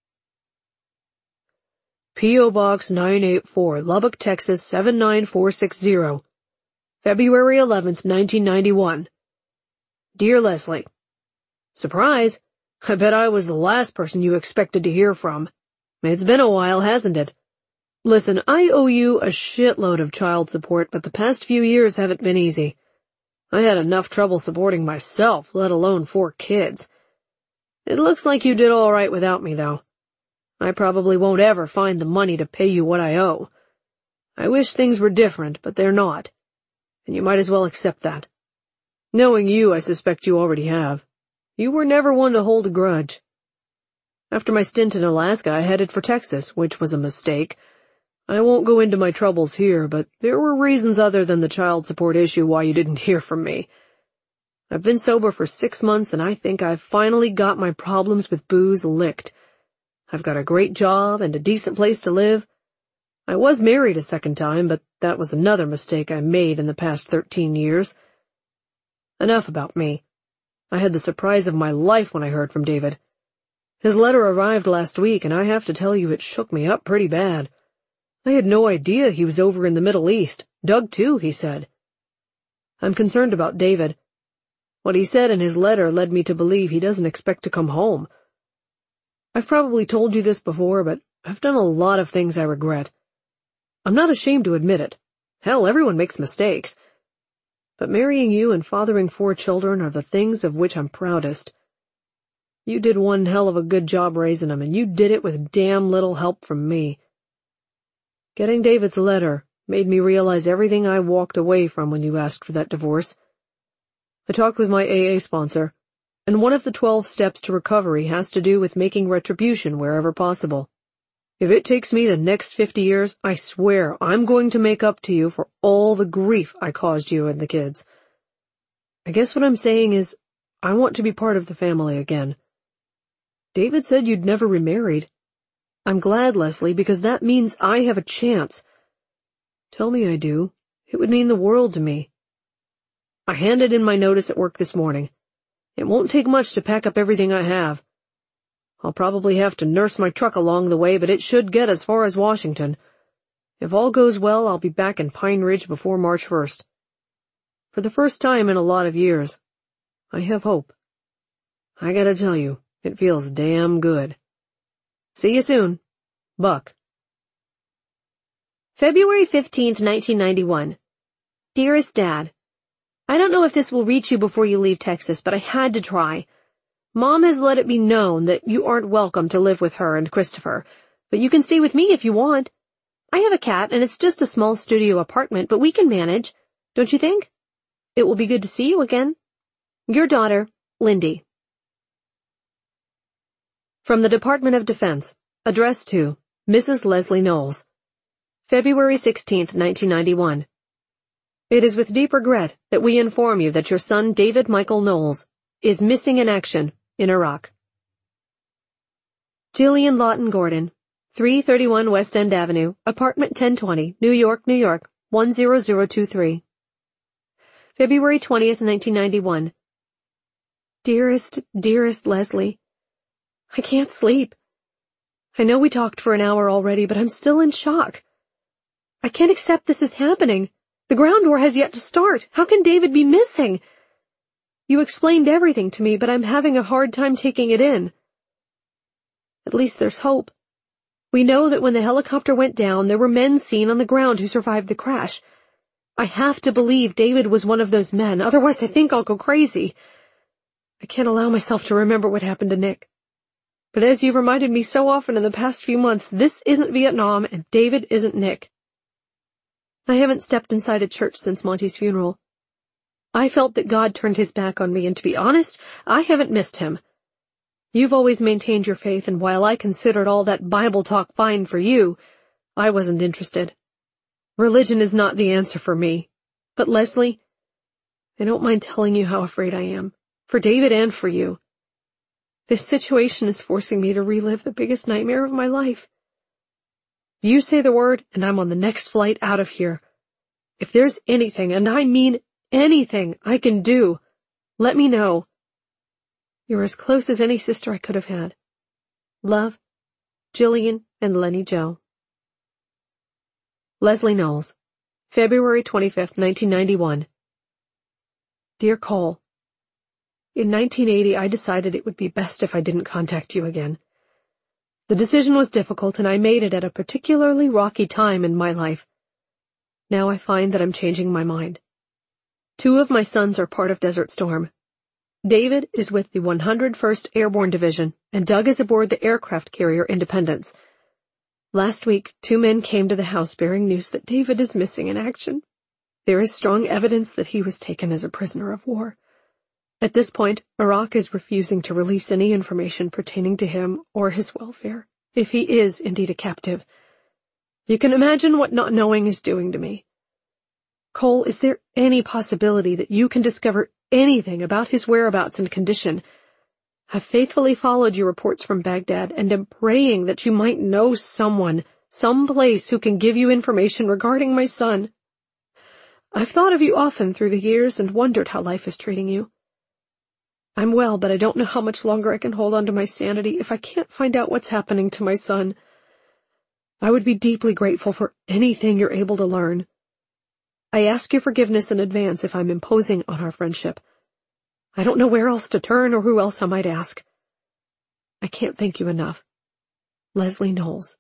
P.O. Box 984, Lubbock, Texas 79460. February 11th, 1991. Dear Leslie, surprise! I bet I was the last person you expected to hear from. It's been a while, hasn't it? Listen, I owe you a shitload of child support, but the past few years haven't been easy. I had enough trouble supporting myself, let alone 4 kids. It looks like you did all right without me, though. I probably won't ever find the money to pay you what I owe. I wish things were different, but they're not, and you might as well accept that. Knowing you, I suspect you already have. You were never one to hold a grudge. After my stint in Alaska, I headed for Texas, which was a mistake. I won't go into my troubles here, but there were reasons other than the child support issue why you didn't hear from me. I've been sober for 6 months, and I think I've finally got my problems with booze licked. I've got a great job and a decent place to live. I was married a second time, but that was another mistake I made in the past 13 years. Enough about me. I had the surprise of my life when I heard from David. His letter arrived last week, and I have to tell you it shook me up pretty bad. I had no idea he was over in the Middle East. Doug, too, he said. I'm concerned about David. What he said in his letter led me to believe he doesn't expect to come home. I've probably told you this before, but I've done a lot of things I regret. I'm not ashamed to admit it. Hell, everyone makes mistakes. But marrying you and fathering 4 children are the things of which I'm proudest. You did one hell of a good job raising them, and you did it with damn little help from me. Getting David's letter made me realize everything I walked away from when you asked for that divorce. I talked with my AA sponsor, and one of the 12 steps to recovery has to do with making retribution wherever possible. If it takes me the next 50 years, I swear I'm going to make up to you for all the grief I caused you and the kids. I guess what I'm saying is, I want to be part of the family again. David said you'd never remarried. I'm glad, Leslie, because that means I have a chance. Tell me I do. It would mean the world to me. I handed in my notice at work this morning. It won't take much to pack up everything I have. I'll probably have to nurse my truck along the way, but it should get as far as Washington. If all goes well, I'll be back in Pine Ridge before March 1st. For the first time in a lot of years, I have hope. I gotta tell you, it feels damn good. See you soon. Buck. February 15th, 1991. Dearest Dad, I don't know if this will reach you before you leave Texas, but I had to try. Mom has let it be known that you aren't welcome to live with her and Christopher, but you can stay with me if you want. I have a cat, and it's just a small studio apartment, but we can manage, don't you think? It will be good to see you again. Your daughter, Lindy. From the Department of Defense, addressed to Mrs. Leslie Knowles. February 16th, 1991. It is with deep regret that we inform you that your son David Michael Knowles is missing in action in Iraq. Jillian Lawton Gordon, 331 West End Avenue, apartment 1020, New York, New York, 10023. February 20th, 1991. Dearest Leslie, I can't sleep. I know we talked for an hour already, but I'm still in shock. I can't accept this is happening. The ground war has yet to start. How can David be missing? You explained everything to me, but I'm having a hard time taking it in. At least there's hope. We know that when the helicopter went down, there were men seen on the ground who survived the crash. I have to believe David was one of those men, otherwise I think I'll go crazy. I can't allow myself to remember what happened to Nick. But as you've reminded me so often in the past few months, this isn't Vietnam and David isn't Nick. I haven't stepped inside a church since Monty's funeral. I felt that God turned his back on me, and to be honest, I haven't missed him. You've always maintained your faith, and while I considered all that Bible talk fine for you, I wasn't interested. Religion is not the answer for me. But Leslie, I don't mind telling you how afraid I am, for David and for you. This situation is forcing me to relive the biggest nightmare of my life. You say the word, and I'm on the next flight out of here. If there's anything, and I mean anything, I can do, let me know. You're as close as any sister I could have had. Love, Jillian and Lenny Jo. Leslie Knowles, February 25th, 1991. Dear Cole, in 1980 I decided it would be best if I didn't contact you again. The decision was difficult, and I made it at a particularly rocky time in my life. Now I find that I'm changing my mind. 2 of my sons are part of Desert Storm. David is with the 101st Airborne Division, and Doug is aboard the aircraft carrier Independence. Last week, 2 men came to the house bearing news that David is missing in action. There is strong evidence that he was taken as a prisoner of war. At this point, Iraq is refusing to release any information pertaining to him or his welfare, if he is indeed a captive. You can imagine what not knowing is doing to me. Cole, is there any possibility that you can discover anything about his whereabouts and condition? I've faithfully followed your reports from Baghdad and am praying that you might know someone, someplace who can give you information regarding my son. I've thought of you often through the years and wondered how life is treating you. I'm well, but I don't know how much longer I can hold on to my sanity if I can't find out what's happening to my son. I would be deeply grateful for anything you're able to learn. I ask your forgiveness in advance if I'm imposing on our friendship. I don't know where else to turn or who else I might ask. I can't thank you enough. Leslie Knowles.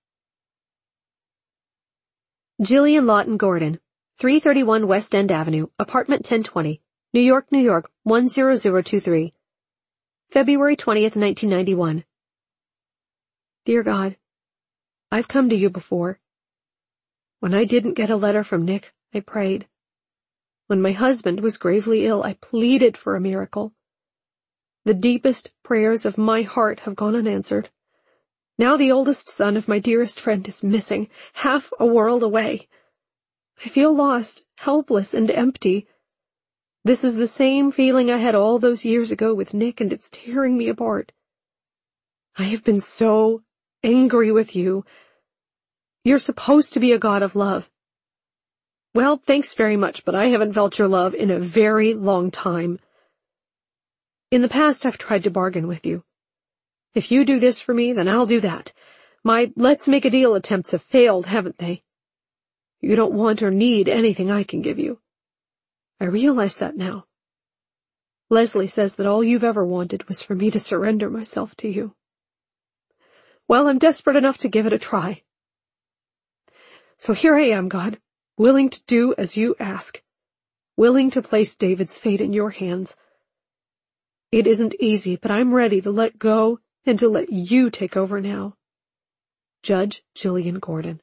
Jillian Lawton Gordon, 331 West End Avenue, apartment 1020, New York, New York, 10023. February 20th, 1991. Dear God, I've come to you before. When I didn't get a letter from Nick, I prayed. When my husband was gravely ill, I pleaded for a miracle. The deepest prayers of my heart have gone unanswered. Now the oldest son of my dearest friend is missing, half a world away. I feel lost, helpless, and empty. This is the same feeling I had all those years ago with Nick, and it's tearing me apart. I have been so angry with you. You're supposed to be a God of love. Well, thanks very much, but I haven't felt your love in a very long time. In the past, I've tried to bargain with you. If you do this for me, then I'll do that. My let's make a deal attempts have failed, haven't they? You don't want or need anything I can give you. I realize that now. Leslie says that all you've ever wanted was for me to surrender myself to you. Well, I'm desperate enough to give it a try. So here I am, God, willing to do as you ask, willing to place David's fate in your hands. It isn't easy, but I'm ready to let go and to let you take over now. Judge Jillian Gordon.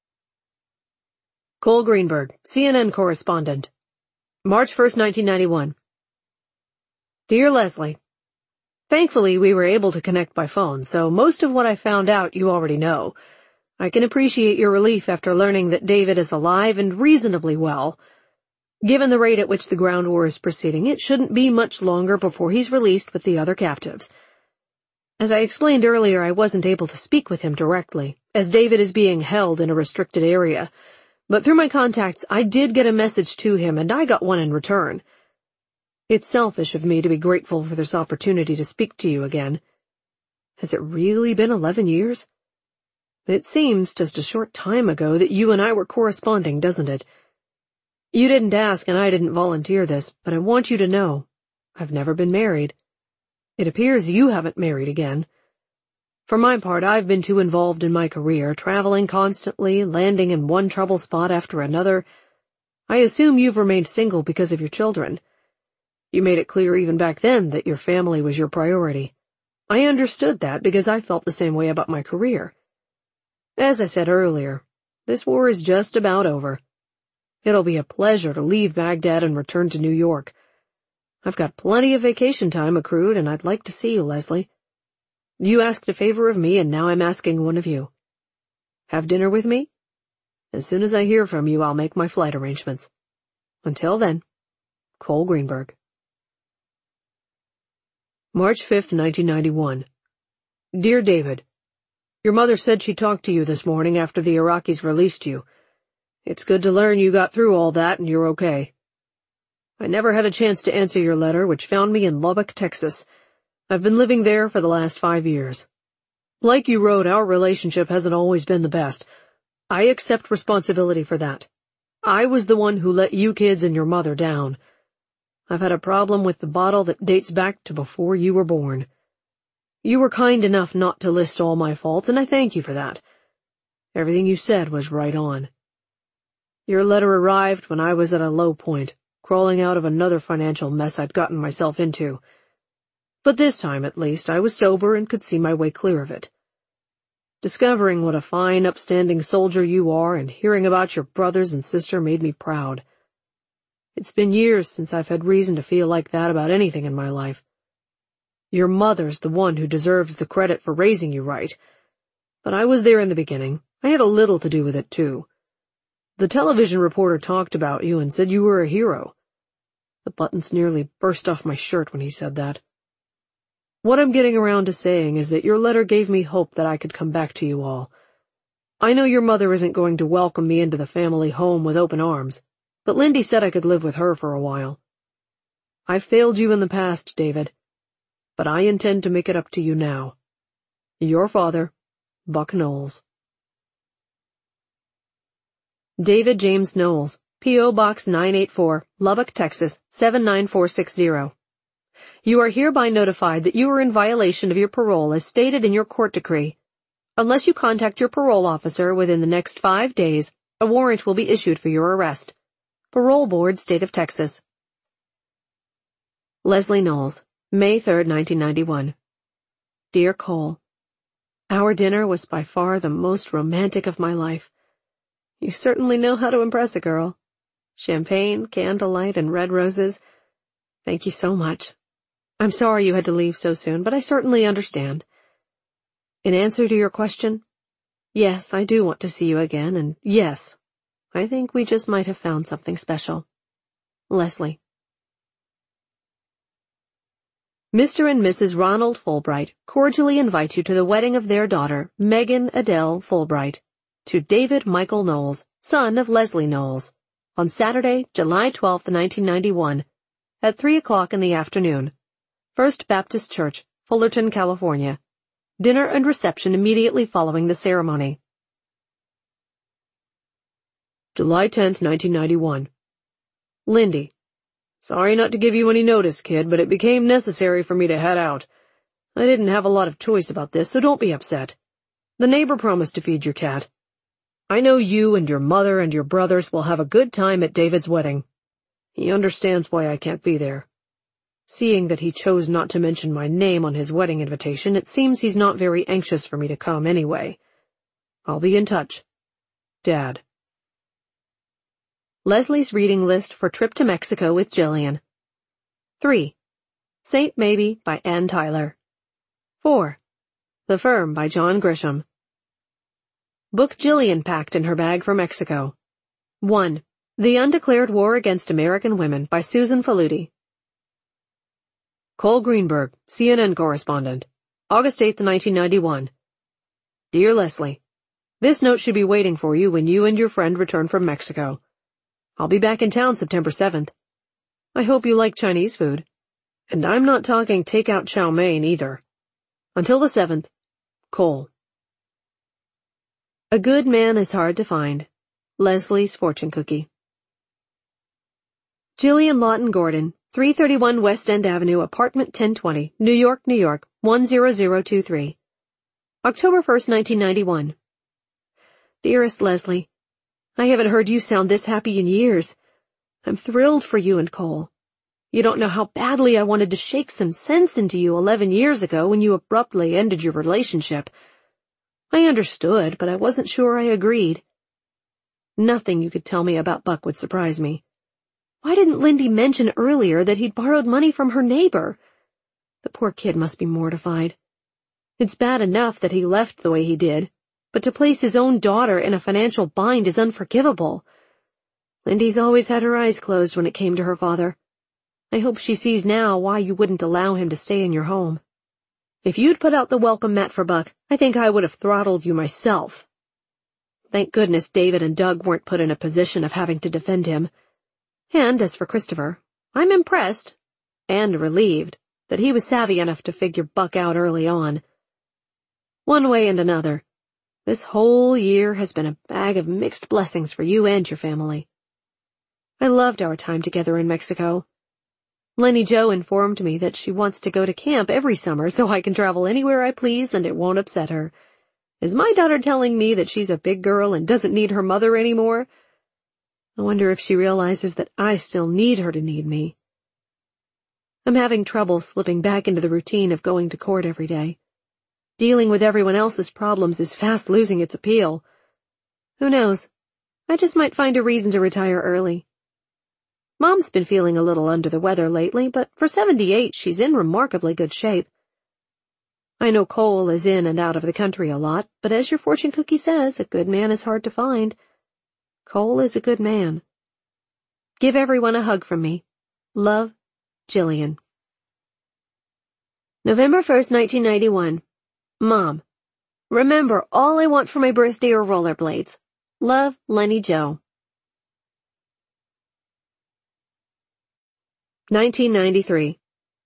Cole Greenberg, CNN correspondent. March 1st, 1991. Dear Leslie, thankfully we were able to connect by phone, so most of what I found out you already know. I can appreciate your relief after learning that David is alive and reasonably well. Given the rate at which the ground war is proceeding, it shouldn't be much longer before he's released with the other captives. As I explained earlier, I wasn't able to speak with him directly, as David is being held in a restricted area. But through my contacts, I did get a message to him, and I got one in return. It's selfish of me to be grateful for this opportunity to speak to you again. Has it really been 11 years? It seems just a short time ago that you and I were corresponding, doesn't it? You didn't ask and I didn't volunteer this, but I want you to know, I've never been married. It appears you haven't married again. For my part, I've been too involved in my career, traveling constantly, landing in one trouble spot after another. I assume you've remained single because of your children. You made it clear even back then that your family was your priority. I understood that because I felt the same way about my career. As I said earlier, this war is just about over. It'll be a pleasure to leave Baghdad and return to New York. I've got plenty of vacation time accrued, and I'd like to see you, Leslie. You asked a favor of me, and now I'm asking one of you. Have dinner with me? As soon as I hear from you, I'll make my flight arrangements. Until then, Cole Greenberg. March 5th, 1991. Dear David, your mother said she talked to you this morning after the Iraqis released you. It's good to learn you got through all that and you're okay. I never had a chance to answer your letter, which found me in Lubbock, Texas. I've been living there for the last 5 years. Like you wrote, our relationship hasn't always been the best. I accept responsibility for that. I was the one who let you kids and your mother down. I've had a problem with the bottle that dates back to before you were born. You were kind enough not to list all my faults, and I thank you for that. Everything you said was right on. Your letter arrived when I was at a low point, crawling out of another financial mess I'd gotten myself into. But this time, at least, I was sober and could see my way clear of it. Discovering what a fine, upstanding soldier you are and hearing about your brothers and sister made me proud. It's been years since I've had reason to feel like that about anything in my life. Your mother's the one who deserves the credit for raising you right. But I was there in the beginning. I had a little to do with it, too. The television reporter talked about you and said you were a hero. The buttons nearly burst off my shirt when he said that. What I'm getting around to saying is that your letter gave me hope that I could come back to you all. I know your mother isn't going to welcome me into the family home with open arms, but Lindy said I could live with her for a while. I've failed you in the past, David, but I intend to make it up to you now. Your father, Buck Knowles. David James Knowles, P.O. Box 984, Lubbock, Texas, 79460. You are hereby notified that you are in violation of your parole as stated in your court decree. Unless you contact your parole officer within the next 5 days, a warrant will be issued for your arrest. Parole Board, State of Texas. Leslie Knowles, May 3, 1991. Dear Cole, our dinner was by far the most romantic of my life. You certainly know how to impress a girl. Champagne, candlelight, and red roses. Thank you so much. I'm sorry you had to leave so soon, but I certainly understand. In answer to your question, yes, I do want to see you again, and yes, I think we just might have found something special. Leslie. Mr. and Mrs. Ronald Fulbright cordially invite you to the wedding of their daughter, Megan Adele Fulbright, to David Michael Knowles, son of Leslie Knowles, on Saturday, July 12, 1991, at 3 o'clock in the afternoon. First Baptist Church, Fullerton, California. Dinner and reception immediately following the ceremony. July 10th, 1991. Lindy. Sorry not to give you any notice, kid, but it became necessary for me to head out. I didn't have a lot of choice about this, so don't be upset. The neighbor promised to feed your cat. I know you and your mother and your brothers will have a good time at David's wedding. He understands why I can't be there. Seeing that he chose not to mention my name on his wedding invitation, it seems he's not very anxious for me to come anyway. I'll be in touch. Dad. Leslie's reading list for trip to Mexico with Jillian. 3. Saint Maybe by Ann Tyler. 4. The Firm by John Grisham. Book Jillian packed in her bag for Mexico. 1. The Undeclared War Against American Women by Susan Faludi. Cole Greenberg, CNN correspondent. August 8, 1991. Dear Leslie, this note should be waiting for you when you and your friend return from Mexico. I'll be back in town September 7th. I hope you like Chinese food. And I'm not talking take-out chow mein either. Until the 7th, Cole. A good man is hard to find. Leslie's fortune cookie. Jillian Lawton Gordon, 331 West End Avenue, apartment 1020, New York, New York, 10023. October 1st, 1991. Dearest Leslie, I haven't heard you sound this happy in years. I'm thrilled for you and Cole. You don't know how badly I wanted to shake some sense into you 11 years ago when you abruptly ended your relationship. I understood, but I wasn't sure I agreed. Nothing you could tell me about Buck would surprise me. Why didn't Lindy mention earlier that he'd borrowed money from her neighbor? The poor kid must be mortified. It's bad enough that he left the way he did, but to place his own daughter in a financial bind is unforgivable. Lindy's always had her eyes closed when it came to her father. I hope she sees now why you wouldn't allow him to stay in your home. If you'd put out the welcome mat for Buck, I think I would have throttled you myself. Thank goodness David and Doug weren't put in a position of having to defend him. And as for Christopher, I'm impressed, and relieved, that he was savvy enough to figure Buck out early on. One way and another, this whole year has been a bag of mixed blessings for you and your family. I loved our time together in Mexico. Lenny Jo informed me that she wants to go to camp every summer so I can travel anywhere I please and it won't upset her. Is my daughter telling me that she's a big girl and doesn't need her mother anymore? I wonder if she realizes that I still need her to need me. I'm having trouble slipping back into the routine of going to court every day. Dealing with everyone else's problems is fast losing its appeal. Who knows? I just might find a reason to retire early. Mom's been feeling a little under the weather lately, but for 78, she's in remarkably good shape. I know Cole is in and out of the country a lot, but as your fortune cookie says, a good man is hard to find. Cole is a good man. Give everyone a hug from me. Love, Jillian. November 1st, 1991. Mom, remember, all I want for my birthday are rollerblades. Love, Lenny Joe. 1993.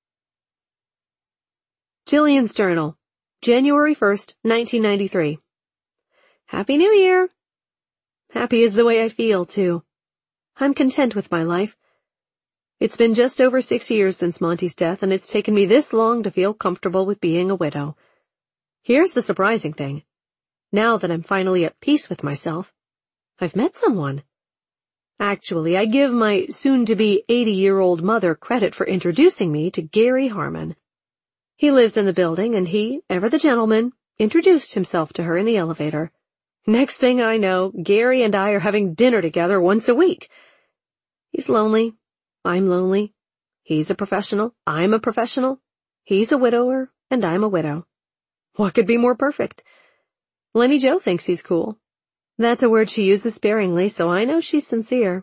Jillian's Journal, January 1st, 1993. Happy New Year! Happy is the way I feel, too. I'm content with my life. It's been just over 6 years since Monty's death, and it's taken me this long to feel comfortable with being a widow. Here's the surprising thing. Now that I'm finally at peace with myself, I've met someone. Actually, I give my soon-to-be 80-year-old mother credit for introducing me to Gary Harmon. He lives in the building, and he, ever the gentleman, introduced himself to her in the elevator. Next thing I know, Gary and I are having dinner together once a week. He's lonely. I'm lonely. He's a professional. I'm a professional. He's a widower, and I'm a widow. What could be more perfect? Lenny Joe thinks he's cool. That's a word she uses sparingly, so I know she's sincere.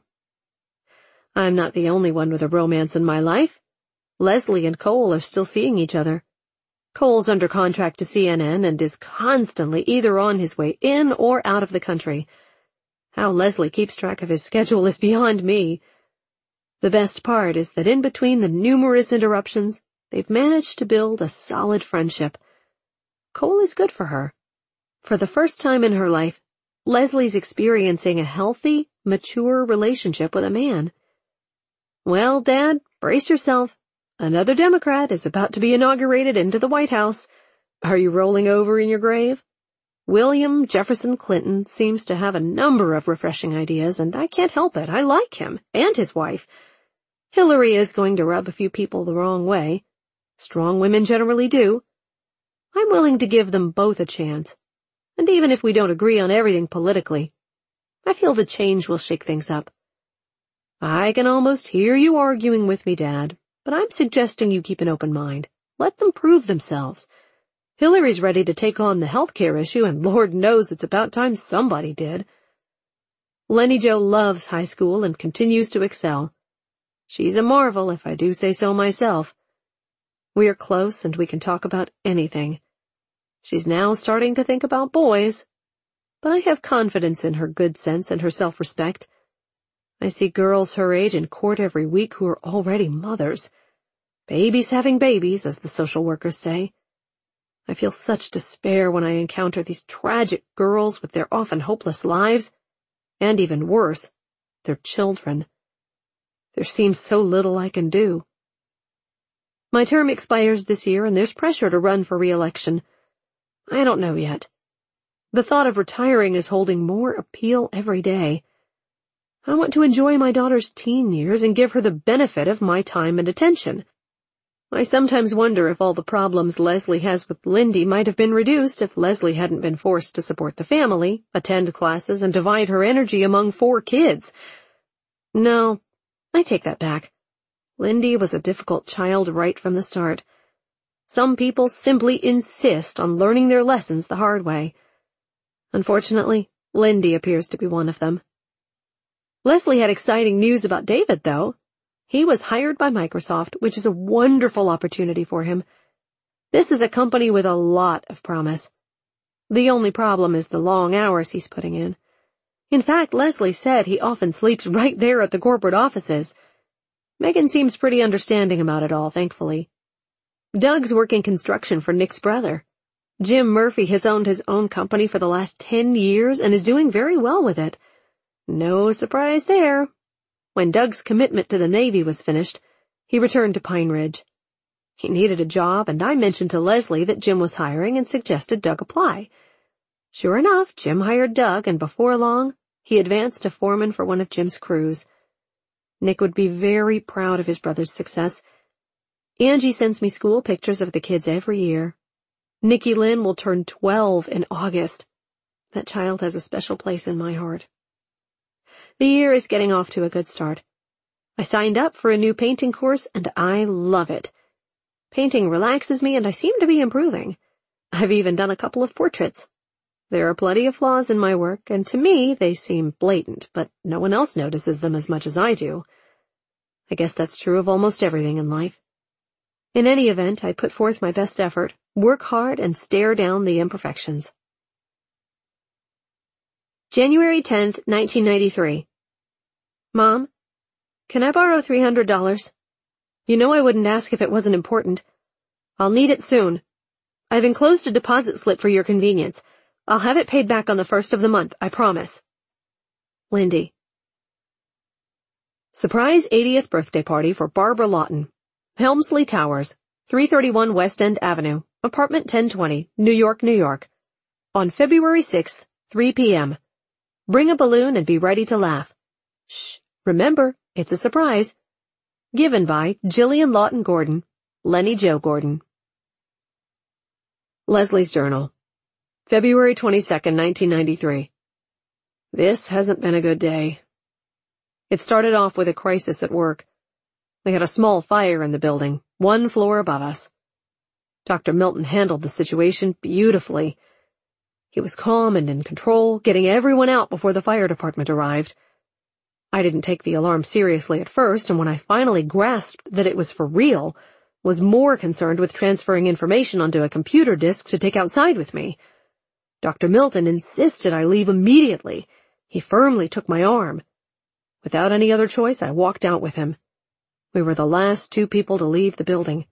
I'm not the only one with a romance in my life. Leslie and Cole are still seeing each other. Cole's under contract to CNN and is constantly either on his way in or out of the country. How Leslie keeps track of his schedule is beyond me. The best part is that in between the numerous interruptions, they've managed to build a solid friendship. Cole is good for her. For the first time in her life, Leslie's experiencing a healthy, mature relationship with a man. Well, Dad, brace yourself. Another Democrat is about to be inaugurated into the White House. Are you rolling over in your grave? William Jefferson Clinton seems to have a number of refreshing ideas, and I can't help it. I like him, and his wife. Hillary is going to rub a few people the wrong way. Strong women generally do. I'm willing to give them both a chance. And even if we don't agree on everything politically, I feel the change will shake things up. I can almost hear you arguing with me, Dad, but I'm suggesting you keep an open mind. Let them prove themselves. Hillary's ready to take on the healthcare issue, and Lord knows it's about time somebody did. Lenny Joe loves high school and continues to excel. She's a marvel, if I do say so myself. We're close and we can talk about anything. She's now starting to think about boys, but I have confidence in her good sense and her self-respect. I see girls her age in court every week who are already mothers. Babies having babies, as the social workers say. I feel such despair when I encounter these tragic girls with their often hopeless lives, and even worse, their children. There seems so little I can do. My term expires this year, and there's pressure to run for re-election. I don't know yet. The thought of retiring is holding more appeal every day. I want to enjoy my daughter's teen years and give her the benefit of my time and attention. I sometimes wonder if all the problems Leslie has with Lindy might have been reduced if Leslie hadn't been forced to support the family, attend classes, and divide her energy among 4 kids. No, I take that back. Lindy was a difficult child right from the start. Some people simply insist on learning their lessons the hard way. Unfortunately, Lindy appears to be one of them. Leslie had exciting news about David, though. He was hired by Microsoft, which is a wonderful opportunity for him. This is a company with a lot of promise. The only problem is the long hours he's putting in. In fact, Leslie said he often sleeps right there at the corporate offices. Megan seems pretty understanding about it all, thankfully. Doug's working construction for Nick's brother. Jim Murphy has owned his own company for the last 10 years and is doing very well with it. No surprise there. When Doug's commitment to the Navy was finished, he returned to Pine Ridge. He needed a job, and I mentioned to Leslie that Jim was hiring and suggested Doug apply. Sure enough, Jim hired Doug, and before long, he advanced to foreman for one of Jim's crews. Nick would be very proud of his brother's success. Angie sends me school pictures of the kids every year. Nikki Lynn will turn 12 in August. That child has a special place in my heart. The year is getting off to a good start. I signed up for a new painting course and I love it. Painting relaxes me and I seem to be improving. I've even done a couple of portraits. There are plenty of flaws in my work, and to me they seem blatant, but no one else notices them as much as I do. I guess that's true of almost everything in life. In any event, I put forth my best effort, work hard, and stare down the imperfections. January 10th, 1993. Mom, can I borrow $300? You know I wouldn't ask if it wasn't important. I'll need it soon. I've enclosed a deposit slip for your convenience. I'll have it paid back on the 1st of the month, I promise. Lindy. Surprise 80th birthday party for Barbara Lawton. Helmsley Towers, 331 West End Avenue, apartment 1020, New York, New York. On February 6th, 3 p.m. Bring a balloon and be ready to laugh. Shh, remember, it's a surprise. Given by Jillian Lawton Gordon, Lenny Jo Gordon. Leslie's Journal. February 22nd, 1993. This hasn't been a good day. It started off with a crisis at work. We had a small fire in the building, 1 floor above us. Dr. Milton handled the situation beautifully. He was calm and in control, getting everyone out before the fire department arrived. I didn't take the alarm seriously at first, and when I finally grasped that it was for real, was more concerned with transferring information onto a computer disk to take outside with me. Dr. Milton insisted I leave immediately. He firmly took my arm. Without any other choice, I walked out with him. We were the last 2 people to leave the building.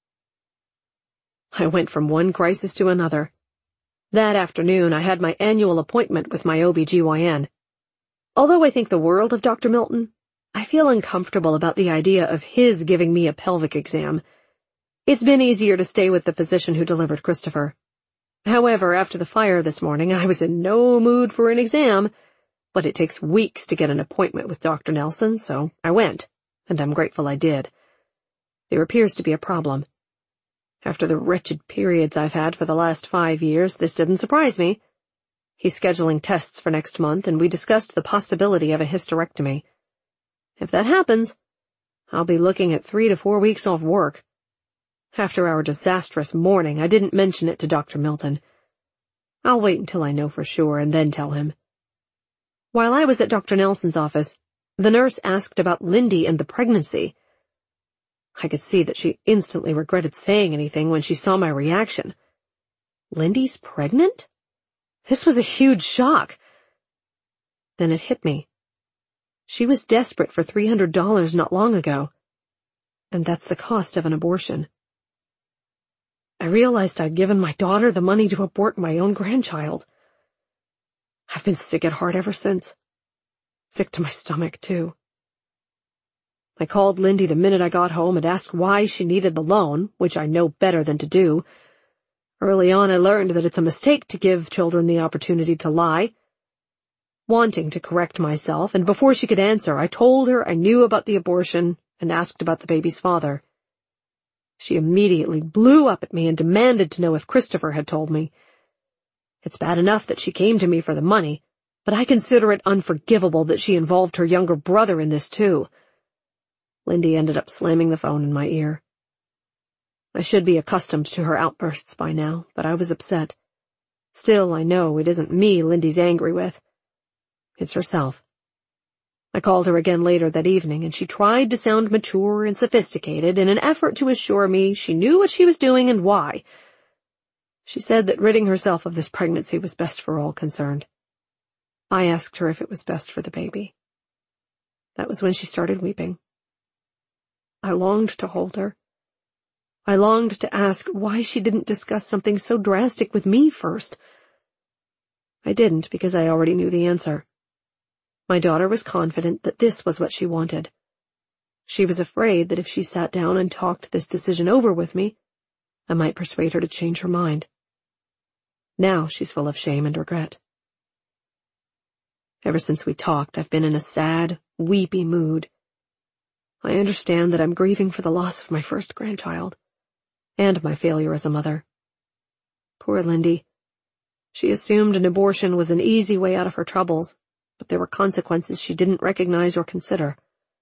I went from one crisis to another. That afternoon, I had my annual appointment with my OB-GYN. Although I think the world of Dr. Milton, I feel uncomfortable about the idea of his giving me a pelvic exam. It's been easier to stay with the physician who delivered Christopher. However, after the fire this morning, I was in no mood for an exam, but it takes weeks to get an appointment with Dr. Nelson, so I went, and I'm grateful I did. There appears to be a problem. After the wretched periods I've had for the last 5 years, this didn't surprise me. He's scheduling tests for next month, and we discussed the possibility of a hysterectomy. If that happens, I'll be looking at 3 to 4 weeks off work. After our disastrous morning, I didn't mention it to Dr. Milton. I'll wait until I know for sure and then tell him. While I was at Dr. Nelson's office, the nurse asked about Lindy and the pregnancy. I could see that she instantly regretted saying anything when she saw my reaction. Lindy's pregnant? This was a huge shock. Then it hit me. She was desperate for $300 not long ago. And that's the cost of an abortion. I realized I'd given my daughter the money to abort my own grandchild. I've been sick at heart ever since. Sick to my stomach, too. I called Lindy the minute I got home and asked why she needed the loan, which I know better than to do. Early on, I learned that it's a mistake to give children the opportunity to lie. Wanting to correct myself, and before she could answer, I told her I knew about the abortion and asked about the baby's father. She immediately blew up at me and demanded to know if Christopher had told me. It's bad enough that she came to me for the money, but I consider it unforgivable that she involved her younger brother in this too. Lindy ended up slamming the phone in my ear. I should be accustomed to her outbursts by now, but I was upset. Still, I know it isn't me Lindy's angry with. It's herself. I called her again later that evening, and she tried to sound mature and sophisticated in an effort to assure me she knew what she was doing and why. She said that ridding herself of this pregnancy was best for all concerned. I asked her if it was best for the baby. That was when she started weeping. I longed to hold her. I longed to ask why she didn't discuss something so drastic with me first. I didn't because I already knew the answer. My daughter was confident that this was what she wanted. She was afraid that if she sat down and talked this decision over with me, I might persuade her to change her mind. Now she's full of shame and regret. Ever since we talked, I've been in a sad, weepy mood. I understand that I'm grieving for the loss of my first grandchild, and my failure as a mother. Poor Lindy. She assumed an abortion was an easy way out of her troubles, but there were consequences she didn't recognize or consider.